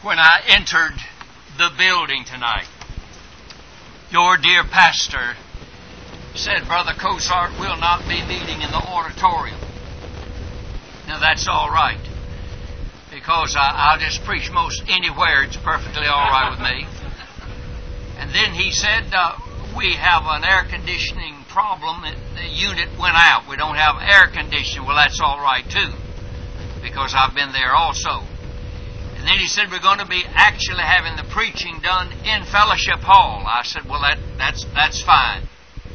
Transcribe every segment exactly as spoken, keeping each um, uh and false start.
when I entered the building tonight, your dear pastor said, Brother Cozart will not be meeting in the auditorium. Now that's all right, because I, I'll just preach most anywhere. It's perfectly all right with me. And then he said, uh, we have an air conditioning problem. The unit went out. We don't have air conditioning. Well, that's all right too, because I've been there also. And then he said, we're going to be actually having the preaching done in Fellowship Hall. I said, well, that, that's, that's fine.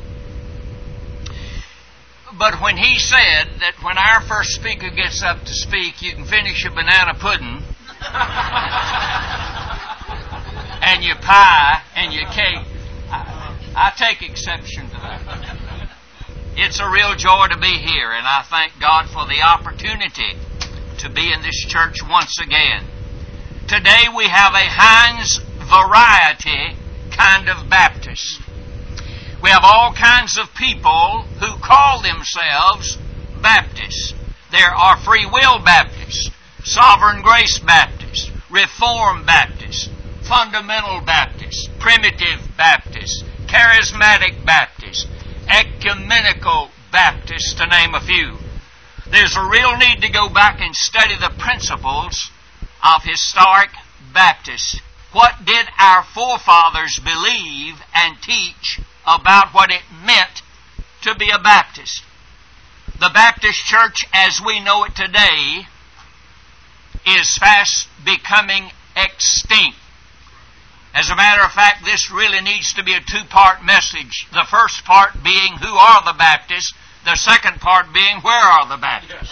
But when he said that when our first speaker gets up to speak, you can finish your banana pudding and your pie and your cake, I, I take exception to that. It's a real joy to be here, and I thank God for the opportunity to be in this church once again. Today we have a Heinz variety kind of Baptist. We have all kinds of people who call themselves Baptists. There are Free Will Baptists, Sovereign Grace Baptists, Reformed Baptists, Fundamental Baptists, Primitive Baptists, Charismatic Baptists, Ecumenical Baptists, to name a few. There's a real need to go back and study the principles of historic Baptists. What did our forefathers believe and teach about what it meant to be a Baptist? The Baptist Church as we know it today is fast becoming extinct. As a matter of fact, this really needs to be a two-part message. The first part being, who are the Baptists? The second part being, where are the Baptists?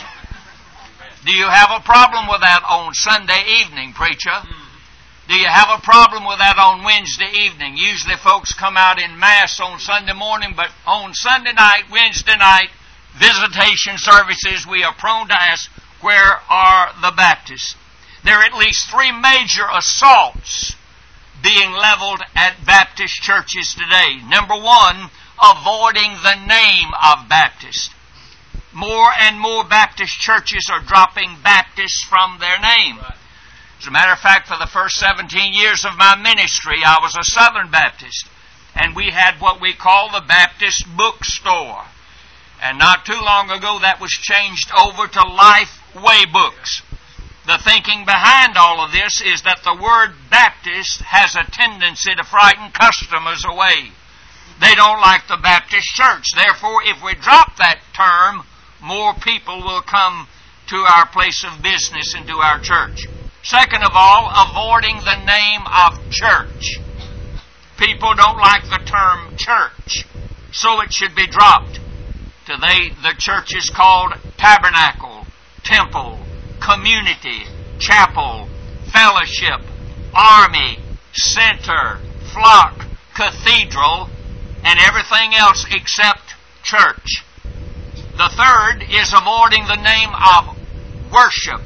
Do you have a problem with that on Sunday evening, preacher? Do you have a problem with that on Wednesday evening? Usually folks come out in mass on Sunday morning, but on Sunday night, Wednesday night, visitation services, we are prone to ask, where are the Baptists? There are at least three major assaults being leveled at Baptist churches today. Number one, avoiding the name of Baptist. More and more Baptist churches are dropping Baptist from their name. As a matter of fact, for the first seventeen years of my ministry, I was a Southern Baptist, and we had what we call the Baptist bookstore. And not too long ago, that was changed over to Lifeway Books. The thinking behind all of this is that the word Baptist has a tendency to frighten customers away. They don't like the Baptist church. Therefore, if we drop that term, more people will come to our place of business and to our church. Second of all, avoiding the name of church. People don't like the term church, so it should be dropped. Today, the church is called tabernacle, temple, community, chapel, fellowship, army, center, flock, cathedral, and everything else except church. The third is avoiding the name of worship.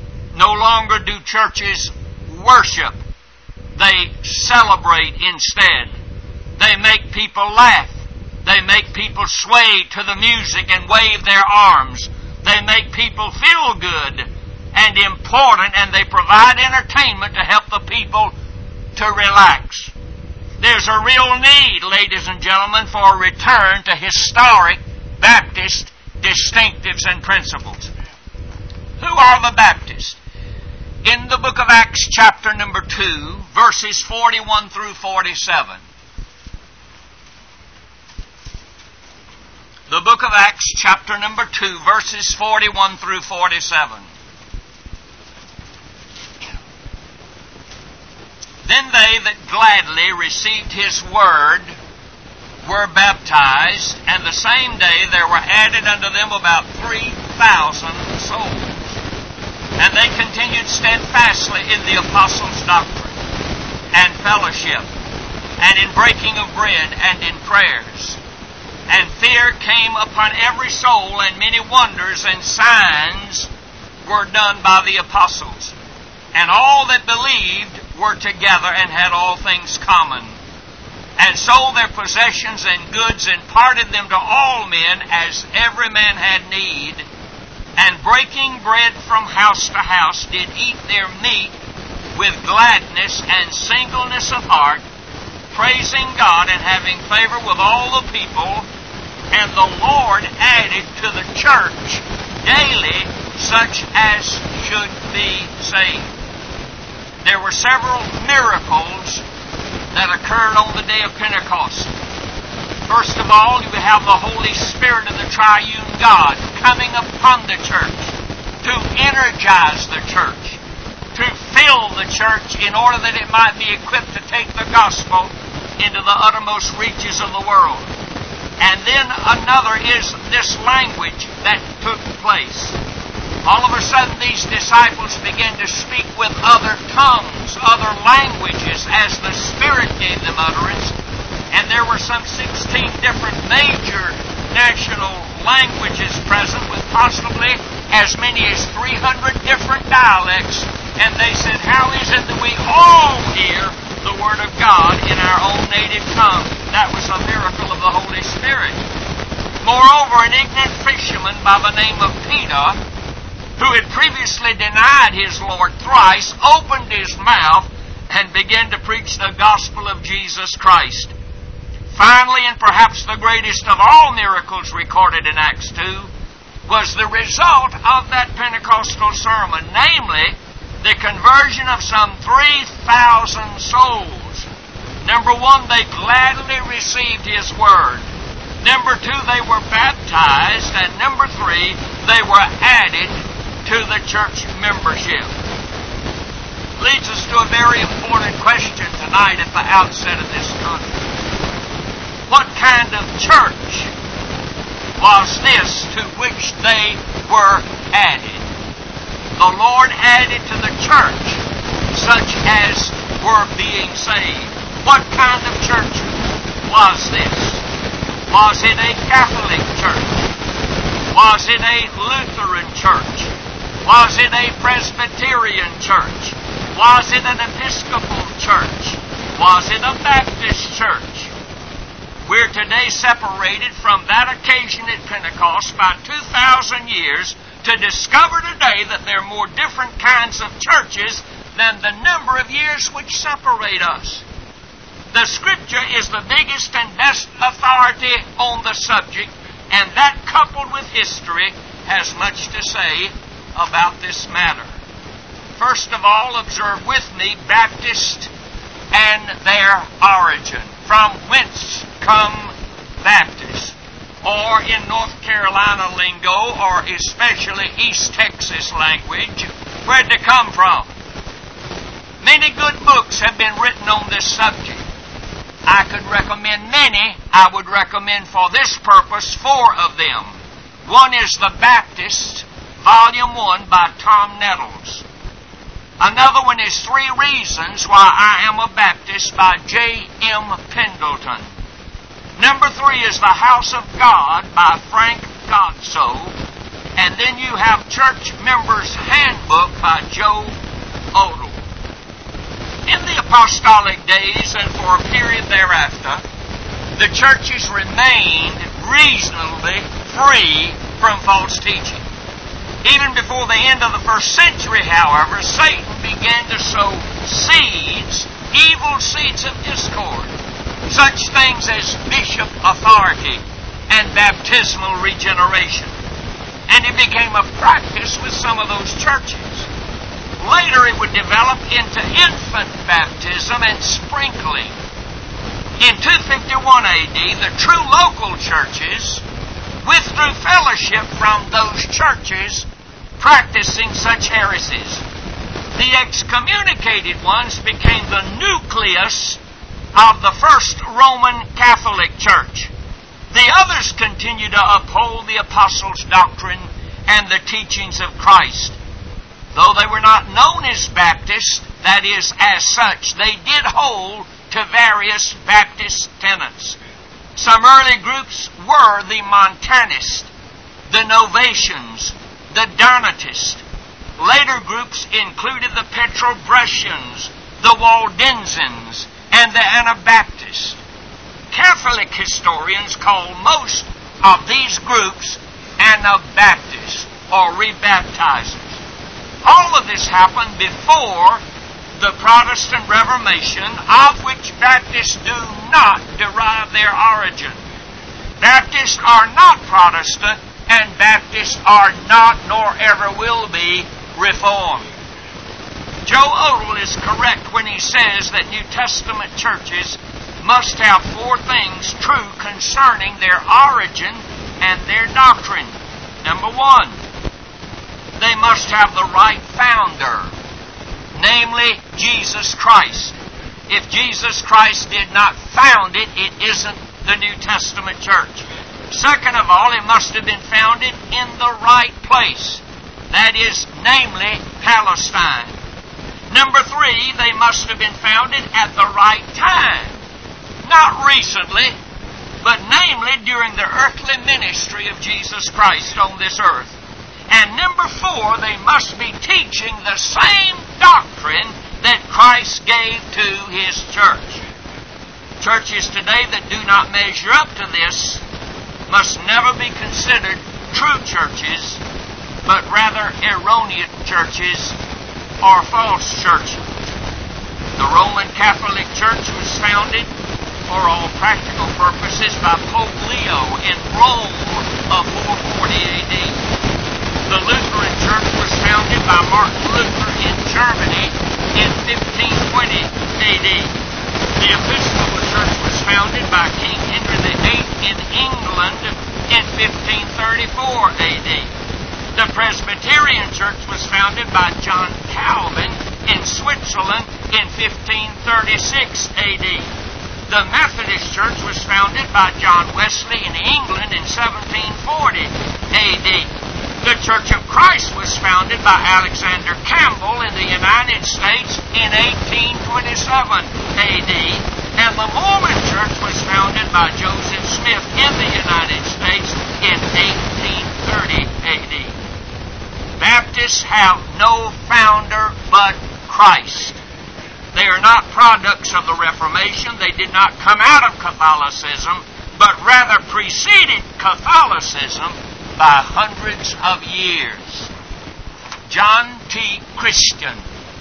No longer do churches worship. They celebrate instead. They make people laugh. They make people sway to the music and wave their arms. They make people feel good and important, and they provide entertainment to help the people to relax. There's a real need, ladies and gentlemen, for a return to historic Baptist distinctives and principles. Who are the Baptists? In the book of Acts, chapter number two, verses forty-one through forty-seven. The book of Acts, chapter number two, verses forty-one through forty-seven. Then they that gladly received his word were baptized, and the same day there were added unto them about three thousand souls. And they continued steadfastly in the apostles' doctrine, and fellowship, and in breaking of bread, and in prayers. And fear came upon every soul, and many wonders and signs were done by the apostles. And all that believed were together and had all things common, and sold their possessions and goods, and parted them to all men as every man had need, and breaking bread from house to house did eat their meat with gladness and singleness of heart, praising God and having favor with all the people. And the Lord added to the church daily such as should be saved. There were several miracles that occurred on the day of Pentecost. First of all, you have the Holy Spirit of the Triune God coming upon the church to energize the church, to fill the church in order that it might be equipped to take the gospel into the uttermost reaches of the world. And then another is this language that took place. All of a sudden these disciples began to speak with other tongues, other languages, as the Spirit gave them utterance. And there were some sixteen different major national languages present, with possibly as many as three hundred different dialects. And they said, how is it that we all hear the Word of God in our own native tongue? That was a miracle of the Holy Spirit. Moreover, an ignorant fisherman by the name of Peter, who had previously denied his Lord thrice, opened his mouth and began to preach the gospel of Jesus Christ. Finally, and perhaps the greatest of all miracles recorded in Acts two, was the result of that Pentecostal sermon, namely, the conversion of some three thousand souls. Number one, they gladly received His Word. Number two, they were baptized. And number three, they were added to the church membership. Leads us to a very important question tonight at the outset of this conference. What kind of church was this to which they were added? The Lord added to the church such as were being saved. What kind of church was this? Was it a Catholic church? Was it a Lutheran church? Was it a Presbyterian church? Was it an Episcopal church? Was it a Baptist church? We're today separated from that occasion at Pentecost by two thousand years to discover today that there are more different kinds of churches than the number of years which separate us. The Scripture is the biggest and best authority on the subject, and that, coupled with history, has much to say about this matter. First of all, observe with me Baptist and their origin. From whence come Baptists? Or in North Carolina lingo, or especially East Texas language, where'd they come from? Many good books have been written on this subject. I could recommend many. I would recommend for this purpose four of them. One is The Baptist, Volume one by Tom Nettles. Another one is Three Reasons Why I Am a Baptist by J M Pendleton. Number three is The House of God by Frank Godsoe. And then you have Church Members' Handbook by Joe Odell. In the apostolic days and for a period thereafter, the churches remained reasonably free from false teaching. Even before the end of the first century, however, Satan began to sow seeds, evil seeds of discord, such things as bishop authority and baptismal regeneration. And it became a practice with some of those churches. Later it would develop into infant baptism and sprinkling. In two fifty-one A D, the true local churches withdrew fellowship from those churches practicing such heresies. The excommunicated ones became the nucleus of the first Roman Catholic Church. The others continued to uphold the apostles' doctrine and the teachings of Christ. Though they were not known as Baptists, that is, as such, they did hold to various Baptist tenets. Some early groups were the Montanists, the Novatians, the Donatists. Later groups included the Petrobrusians, the Waldensians, and the Anabaptists. Catholic historians call most of these groups Anabaptists or rebaptizers. All of this happened before the Protestant Reformation, of which Baptists do not derive their origin. Baptists are not Protestant, and Baptists are not, nor ever will be, Reformed. Joe Odell is correct when he says that New Testament churches must have four things true concerning their origin and their doctrine. Number one, they must have the right founder, namely Jesus Christ. If Jesus Christ did not found it, it isn't the New Testament church. Second of all, it must have been founded in the right place. That is, namely, Palestine. Number three, they must have been founded at the right time. Not recently, but namely during the earthly ministry of Jesus Christ on this earth. And number four, they must be teaching the same doctrine that Christ gave to His church. Churches today that do not measure up to this must never be considered true churches, but rather erroneous churches or false churches. The Roman Catholic Church was founded for all practical purposes by Pope Leo in Rome of four forty A D. The Lutheran Church was founded by Martin Luther in Germany in fifteen twenty A D. The Episcopal Church was founded by King Henry the eighth in England in fifteen thirty-four A D. The Presbyterian Church was founded by John Calvin in Switzerland in fifteen thirty-six A D. The Methodist Church was founded by John Wesley in England in seventeen forty A D. The Church of Christ was founded by Alexander Campbell in the United States in eighteen twenty-seven A D. And the Mormon Church was founded by Joseph Smith in the United States in eighteen thirty A D. Baptists have no founder but Christ. They are not products of the Reformation. They did not come out of Catholicism, but rather preceded Catholicism by hundreds of years. John T. Christian,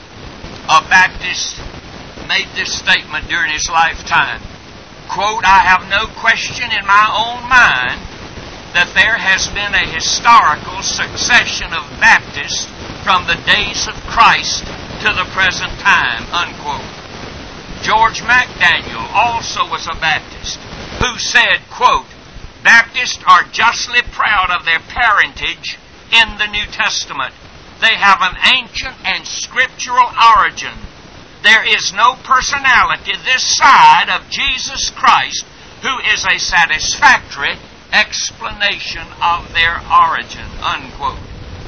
a Baptist, made this statement during his lifetime. Quote, "I have no question in my own mind that there has been a historical succession of Baptists from the days of Christ to the present time," unquote. George McDaniel also was a Baptist who said, quote, "Baptists are justly proud of their parentage in the New Testament. They have an ancient and scriptural origin. There is no personality this side of Jesus Christ who is a satisfactory explanation of their origin," unquote.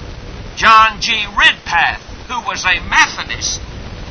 John G. Ridpath, who was a Methodist,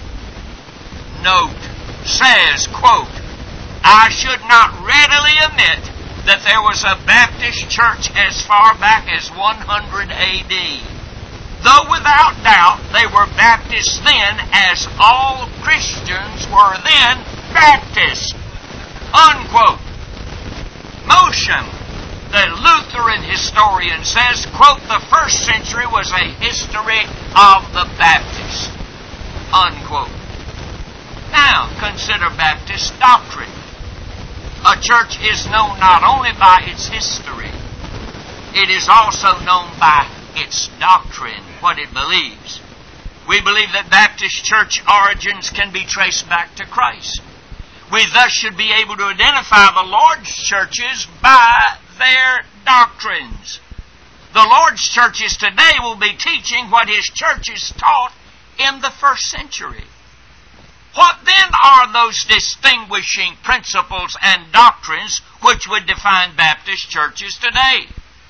note, says, quote, "I should not readily admit that there was a Baptist church as far back as one hundred A D, though without doubt they were Baptists then, as all Christians were then Baptists," unquote. Motion, the Lutheran historian, says, quote, "The first century was a history of the Baptists," unquote. Now, consider Baptist doctrine. A church is known not only by its history, it is also known by its doctrine, what it believes. We believe that Baptist church origins can be traced back to Christ. We thus should be able to identify the Lord's churches by their doctrines. The Lord's churches today will be teaching what His churches taught in the first century. What then are those distinguishing principles and doctrines which would define Baptist churches today?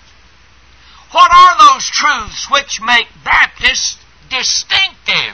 What are those truths which make Baptists distinctive?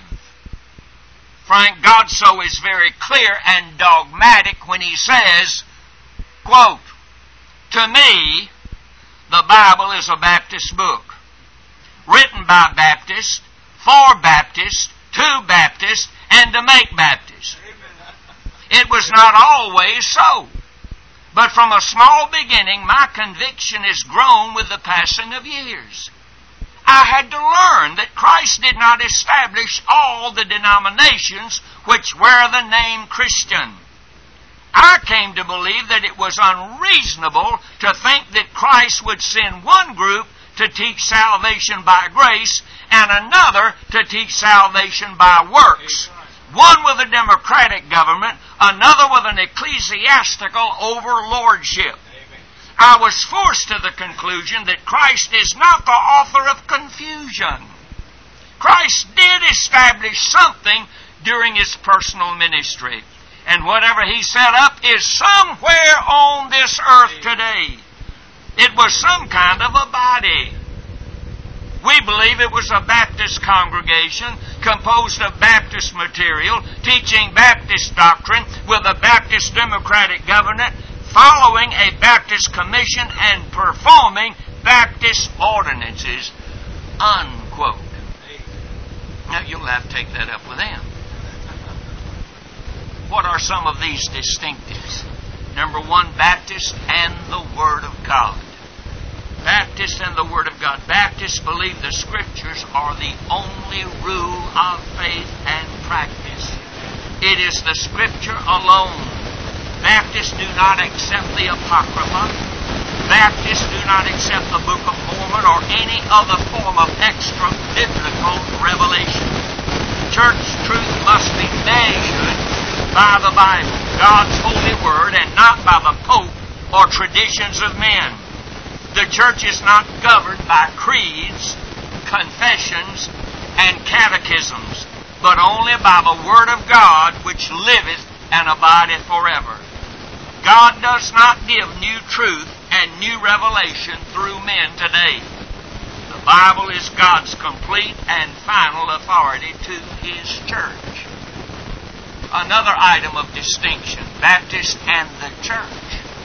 Frank Godsoe is very clear and dogmatic when he says, quote, "To me, the Bible is a Baptist book, written by Baptists, for Baptists, to Baptists, and to make Baptists. It was not always so, but from a small beginning my conviction has grown with the passing of years. I had to learn that Christ did not establish all the denominations which wear the name Christian. I came to believe that it was unreasonable to think that Christ would send one group to teach salvation by grace and another to teach salvation by works. One with a democratic government, another with an ecclesiastical overlordship. I was forced to the conclusion that Christ is not the author of confusion. Christ did establish something during His personal ministry. And whatever He set up is somewhere on this earth today. It was some kind of a body. We believe it was a Baptist congregation composed of Baptist material, teaching Baptist doctrine with a Baptist democratic government, following a Baptist commission and performing Baptist ordinances, unquote. Now, you'll have to take that up with them. What are some of these distinctives? Number one, Baptist and the Word of God. Baptist and the Word of God. Baptists believe the Scriptures are the only rule of faith and practice. It is the Scripture alone. Baptists do not accept the Apocrypha. Baptists do not accept the Book of Mormon or any other form of extra-biblical revelation. Church truth must be measured by the Bible, God's holy Word, and not by the Pope or traditions of men. The church is not governed by creeds, confessions, and catechisms, but only by the Word of God, which liveth and abideth forever. God does not give new truth and new revelation through men today. The Bible is God's complete and final authority to His church. Another item of distinction, Baptist and the church.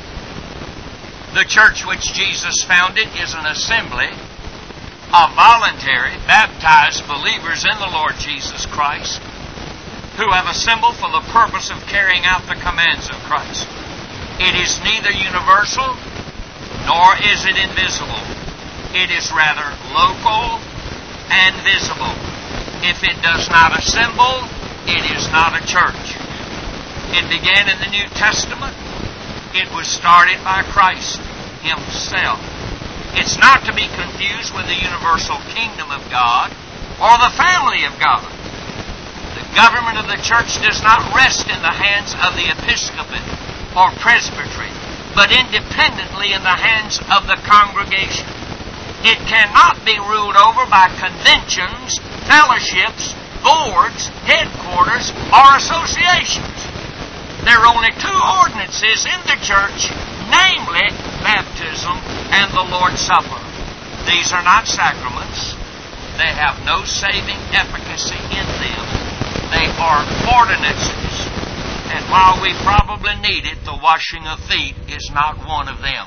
The church which Jesus founded is an assembly of voluntary, baptized believers in the Lord Jesus Christ who have assembled for the purpose of carrying out the commands of Christ. It is neither universal nor is it invisible. It is rather local and visible. If it does not assemble, it is not a church. It began in the New Testament. It was started by Christ Himself. It's not to be confused with the universal kingdom of God or the family of God. The government of the church does not rest in the hands of the episcopate or presbytery, but independently in the hands of the congregation. It cannot be ruled over by conventions, fellowships, boards, headquarters, or associations. There are only two ordinances in the church, namely baptism and the Lord's Supper. These are not sacraments. They have no saving efficacy in them. They are ordinances. And while we probably need it, the washing of feet is not one of them.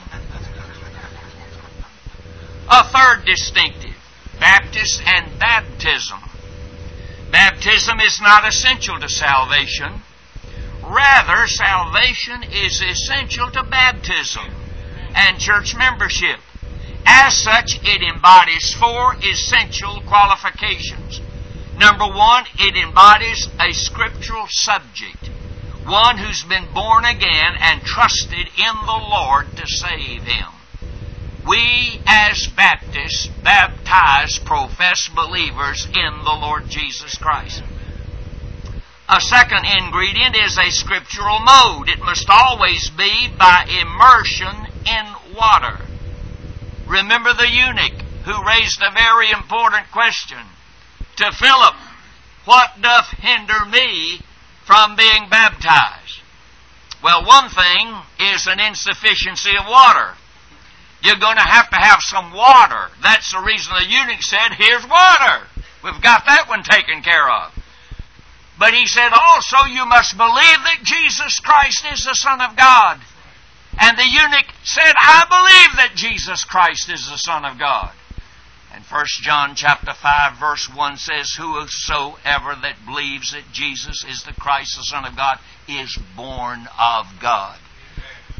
A third distinctive, Baptist and baptism. Baptism is not essential to salvation. Rather, salvation is essential to baptism and church membership. As such, it embodies four essential qualifications. Number one, it embodies a scriptural subject. One who's been born again and trusted in the Lord to save him. We, as Baptists, baptize professed believers in the Lord Jesus Christ. A second ingredient is a scriptural mode. It must always be by immersion in water. Remember the eunuch who raised a very important question to Philip, "What doth hinder me from being baptized?" Well, one thing is an insufficiency of water. You're going to have to have some water. That's the reason the eunuch said, "Here's water. We've got that one taken care of." But he said also, you must believe that Jesus Christ is the Son of God. And the eunuch said, "I believe that Jesus Christ is the Son of God." And First John chapter five verse one says, "Whosoever that believes that Jesus is the Christ, the Son of God, is born of God."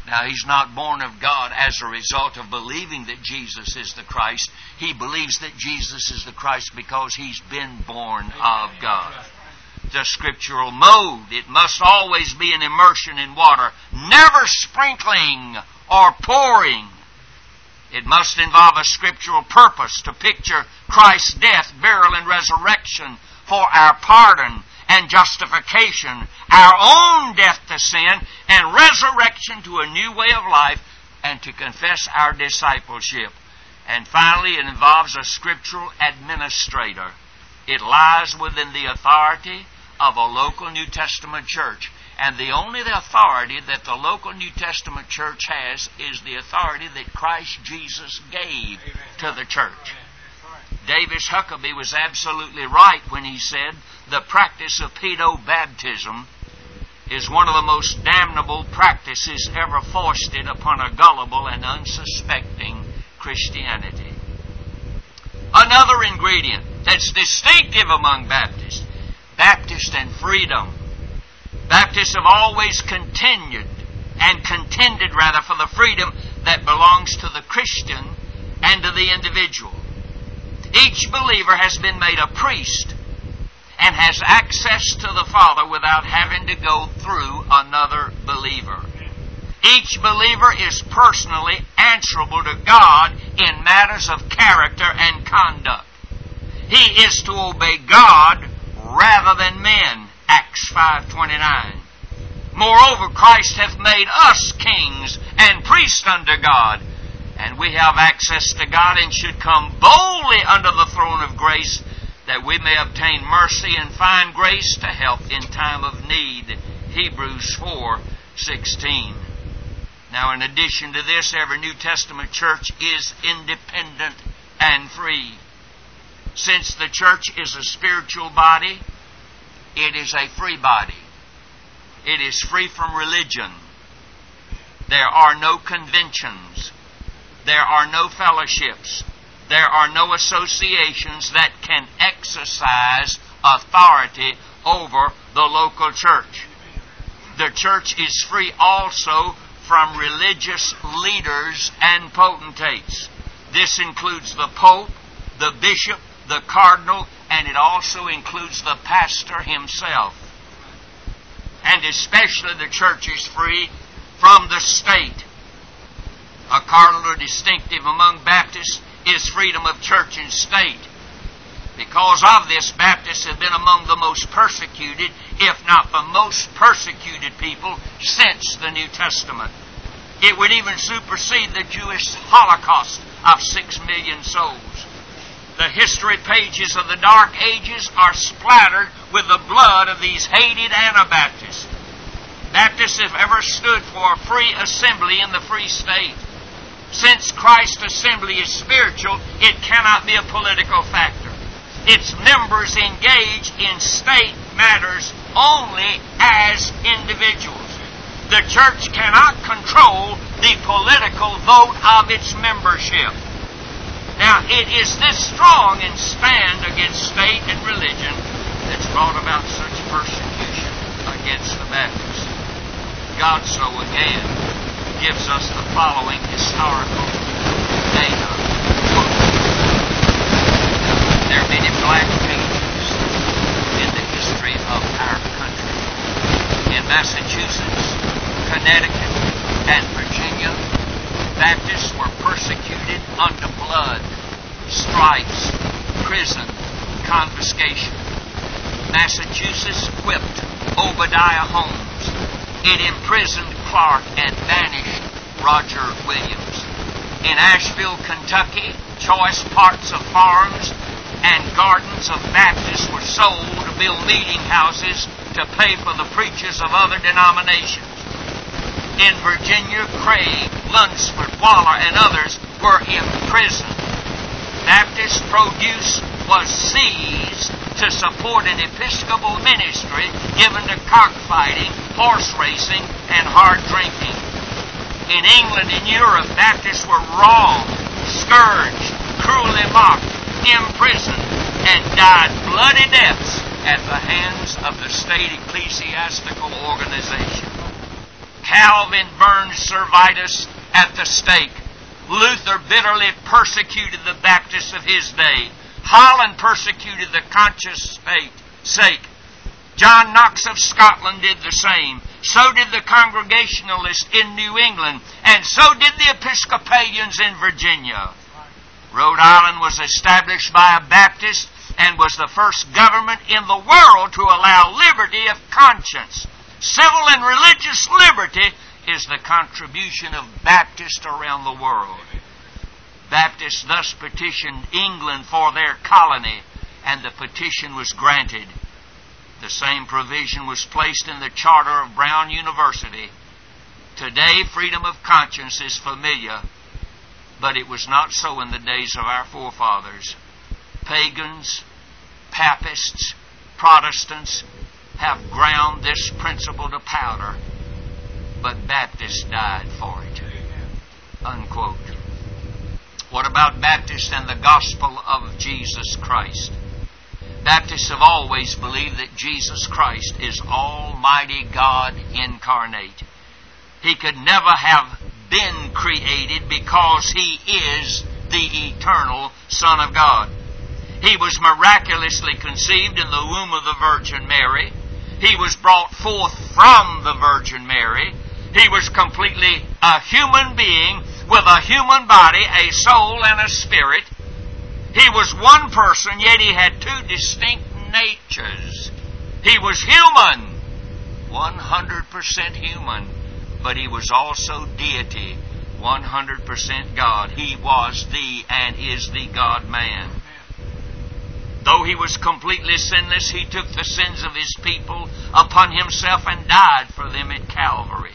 Now, he's not born of God as a result of believing that Jesus is the Christ. He believes that Jesus is the Christ because he's been born of God. The scriptural mode, it must always be an immersion in water, never sprinkling or pouring. It must involve a scriptural purpose to picture Christ's death, burial, and resurrection for our pardon and justification, our own death to sin, and resurrection to a new way of life, and to confess our discipleship. And finally, it involves a scriptural administrator. It lies within the authority of a local New Testament church. And the only authority that the local New Testament church has is the authority that Christ Jesus gave Amen. To the church. Amen. Davis Huckabee was absolutely right when he said the practice of pedo-baptism is one of the most damnable practices ever foisted upon a gullible and unsuspecting Christianity. Another ingredient that's distinctive among Baptists, Baptist and freedom. Baptists have always continued and contended rather for the freedom that belongs to the Christian and to the individual. Each believer has been made a priest and has access to the Father without having to go through another believer. Each believer is personally answerable to God in matters of character and conduct. He is to obey God rather than men. Acts five twenty-nine. Moreover, Christ hath made us kings and priests unto God, and we have access to God and should come boldly under the throne of grace, that we may obtain mercy and find grace to help in time of need. Hebrews four sixteen. Now, in addition to this, every New Testament church is independent and free. Since the church is a spiritual body, it is a free body. It is free from religion. There are no conventions. There are no fellowships. There are no associations that can exercise authority over the local church. The church is free also from religious leaders and potentates. This includes the Pope, the Bishop, the Cardinal, and it also includes the pastor himself. And especially the church is free from the state. A cardinal distinctive among Baptists is freedom of church and state. Because of this, Baptists have been among the most persecuted, if not the most persecuted people since the New Testament. It would even supersede the Jewish Holocaust of six million souls. The history pages of the Dark Ages are splattered with the blood of these hated Anabaptists. Baptists have ever stood for a free assembly in the free state. Since Christ's assembly is spiritual, it cannot be a political factor. Its members engage in state matters only as individuals. The church cannot control the political vote of its membership. Now, it is this strong and stand against state and religion that's brought about such persecution against the Baptists. God so again gives us the following historical data. There are many black pages in the history of our country. In Massachusetts, Connecticut, and Virginia, Baptists were persecuted unto blood, stripes, prison, confiscation. Massachusetts whipped Obadiah Holmes. It imprisoned Clark and banished Roger Williams. In Asheville, Kentucky, choice parts of farms and gardens of Baptists were sold to build meeting houses to pay for the preachers of other denominations. In Virginia, Craig, Lunsford, Waller, and others were imprisoned. Baptist produce was seized to support an Episcopal ministry given to cockfighting, horse racing, and hard drinking. In England and Europe, Baptists were wronged, scourged, cruelly mocked, imprisoned, and died bloody deaths at the hands of the state ecclesiastical organization. Calvin burned Servetus at the stake. Luther bitterly persecuted the Baptists of his day. Holland persecuted the conscience sake. John Knox of Scotland did the same. So did the Congregationalists in New England. And so did the Episcopalians in Virginia. Rhode Island was established by a Baptist and was the first government in the world to allow liberty of conscience. Civil and religious liberty is the contribution of Baptists around the world. Baptists thus petitioned England for their colony, and the petition was granted. The same provision was placed in the charter of Brown University. Today, freedom of conscience is familiar, but it was not so in the days of our forefathers. Pagans, Papists, Protestants have ground this principle to powder, but Baptists died for it. Unquote. What about Baptists and the gospel of Jesus Christ? Baptists have always believed that Jesus Christ is Almighty God incarnate. He could never have been created because He is the eternal Son of God. He was miraculously conceived in the womb of the Virgin Mary. He was brought forth from the Virgin Mary. He was completely a human being with a human body, a soul, and a spirit. He was one person, yet He had two distinct natures. He was human, one hundred percent human, but He was also deity, one hundred percent God. He was the and is the God-man. Though He was completely sinless, He took the sins of His people upon Himself and died for them at Calvary.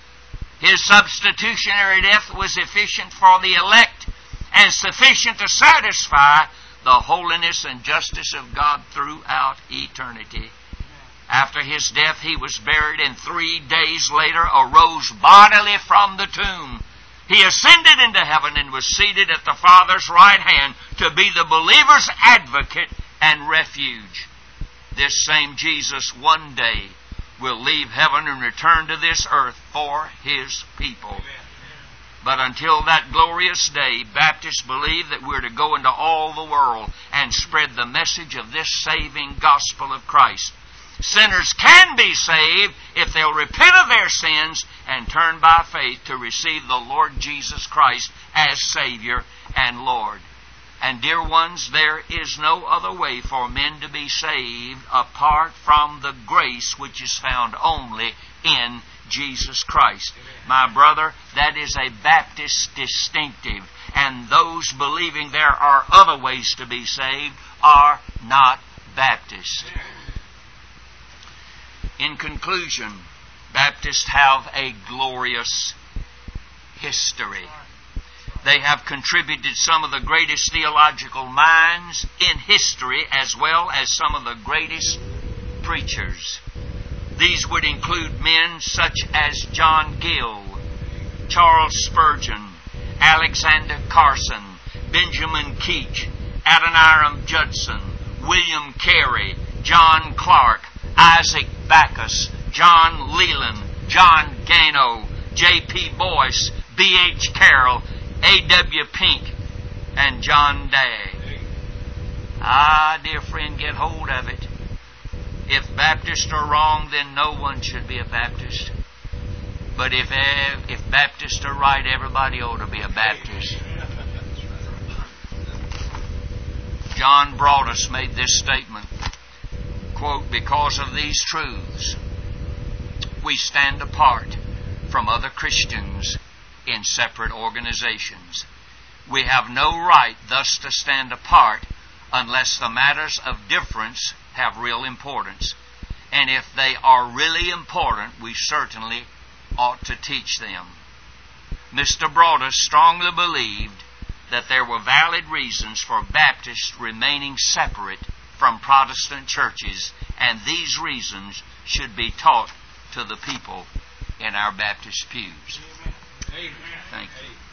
His substitutionary death was efficient for the elect and sufficient to satisfy the holiness and justice of God throughout eternity. After His death, He was buried, and three days later arose bodily from the tomb. He ascended into heaven and was seated at the Father's right hand to be the believer's advocate and refuge. This same Jesus one day will leave heaven and return to this earth for His people. Amen. But until that glorious day, Baptists believe that we're to go into all the world and spread the message of this saving gospel of Christ. Sinners can be saved if they'll repent of their sins and turn by faith to receive the Lord Jesus Christ as Savior and Lord. And dear ones, there is no other way for men to be saved apart from the grace which is found only in Jesus Christ. My brother, that is a Baptist distinctive. And those believing there are other ways to be saved are not Baptists. In conclusion, Baptists have a glorious history. They have contributed some of the greatest theological minds in history, as well as some of the greatest preachers. These would include men such as John Gill, Charles Spurgeon, Alexander Carson, Benjamin Keach, Adoniram Judson, William Carey, John Clark, Isaac Backus, John Leland, John Gano, J P Boyce, B H Carroll, A W Pink, and John Day. Ah, dear friend, get hold of it. If Baptists are wrong, then no one should be a Baptist. But if if Baptists are right, everybody ought to be a Baptist. John Broadus made this statement, quote, "Because of these truths, we stand apart from other Christians in separate organizations. We have no right thus to stand apart unless the matters of difference have real importance. And if they are really important, we certainly ought to teach them." Mister Broadus strongly believed that there were valid reasons for Baptists remaining separate from Protestant churches, and these reasons should be taught to the people in our Baptist pews. Amen. Thank you.